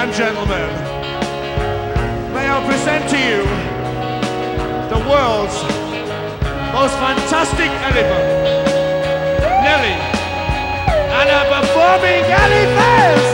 and gentlemen, may I present to you the world's most fantastic elephant, Nelly, and her performing elephants!